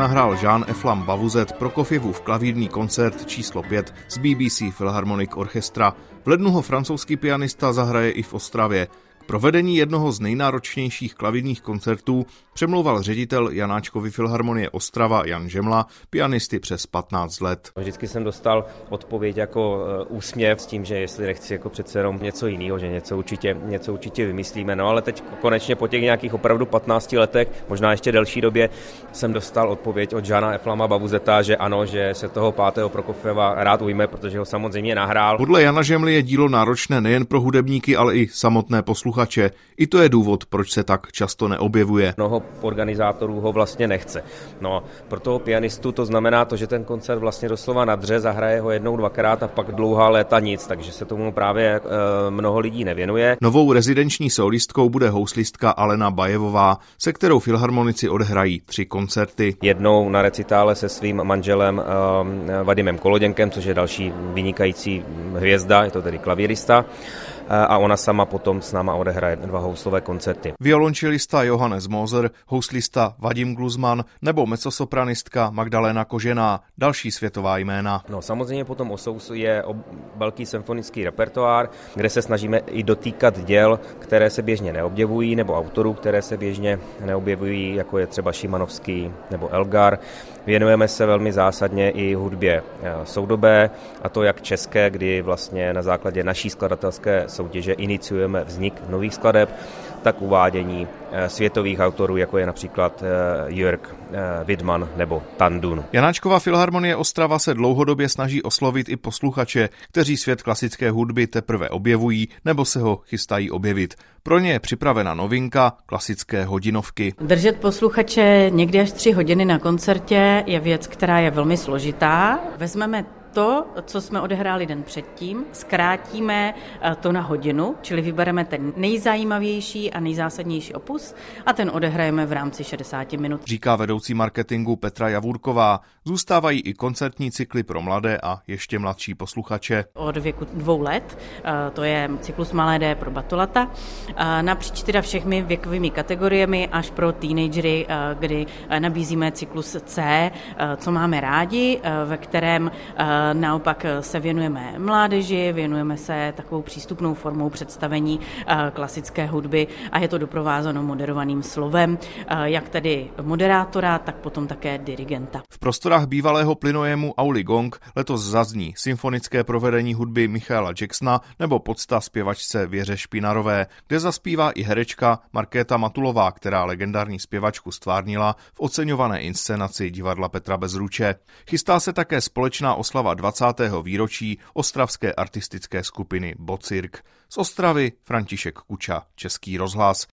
nahrál Jean Eflam Bavuzet Prokofjevův klavírní koncert číslo 5 z BBC Philharmonic Orchestra. V lednu ho francouzský pianista zahraje i v Ostravě. K provedení jednoho z nejnáročnějších klavírních koncertů přemlouval ředitel Janáčkovy filharmonie Ostrava Jan Žemla pianisty přes 15 let. Vždycky jsem dostal odpověď jako úsměv s tím, že jestli nechci jako přece jenom něco jiného, že něco určitě vymyslíme. No ale teď konečně po těch nějakých opravdu 15 letech, možná ještě delší době, jsem dostal odpověď od Jeana Eflama Bavuzeta, že ano, že se toho 5. Prokofjeva rád ujme, protože ho samozřejmě nahrál. Podle Jana Žemly je dílo náročné nejen pro hudebníky, ale i samotné posluchače. I to je důvod, proč se tak často neobjevuje. Mnoho organizátorů ho vlastně nechce. No, pro toho pianistu to znamená to, že ten koncert vlastně doslova nadře, zahraje ho jednou, dvakrát a pak dlouhá léta nic, takže se tomu právě mnoho lidí nevěnuje. Novou rezidenční solistkou bude houslistka Alena Bajevová, se kterou filharmonici odehrají 3 koncerty. Jednou na recitále se svým manželem Vadimem Koloděnkem, což je další vynikající hvězda, je to tedy klavírista, a ona sama potom s náma odehraje 2 houslové koncerty. Violončelista Johannes Moser, houslista Vadim Gluzman nebo mezzosopranistka Magdalena Kožená, další světová jména. No samozřejmě potom Osousu je velký symfonický repertoár, kde se snažíme i dotýkat děl, které se běžně neobjevují, nebo autorů, které se běžně neobjevují, jako je třeba Šimanovský nebo Elgar. Věnujeme se velmi zásadně i hudbě soudobé, a to jak české, kdy vlastně na základě naší skladatelské soutěže iniciujeme vznik nových skladeb, tak uvádění světových autorů, jako je například Jörg Widmann nebo Tandun. Janáčkova filharmonie Ostrava se dlouhodobě snaží oslovit i posluchače, kteří svět klasické hudby teprve objevují nebo se ho chystají objevit. Pro ně je připravena novinka klasické hodinovky. Držet posluchače někdy až 3 hodiny na koncertě je věc, která je velmi složitá. Vezmeme to, co jsme odehráli den předtím, zkrátíme to na hodinu, čili vybereme ten nejzajímavější a nejzásadnější opus a ten odehrajeme v rámci 60 minut. Říká vedoucí marketingu Petra Javůrková. Zůstávají i koncertní cykly pro mladé a ještě mladší posluchače. Od věku 2 let, to je cyklus Malé D pro batolata, napříč teda všemi věkovými kategoriemi až pro teenagery, kdy nabízíme cyklus C, co máme rádi, ve kterém naopak se věnujeme mládeži, věnujeme se takovou přístupnou formou představení klasické hudby a je to doprovázeno moderovaným slovem, jak tedy moderátora, tak potom také dirigenta. V prostorách bývalého plynojemu Auli Gong letos zazní symfonické provedení hudby Michaela Jacksona nebo pocta zpěvačce Věře Špinarové, kde zaspívá i herečka Markéta Matulová, která legendární zpěvačku stvárnila v oceňované inscenaci divadla Petra Bezruče. Chystá se také společná oslava 20. výročí ostravské artistické skupiny Bocirk. Z Ostravy František Kuča, Český rozhlas.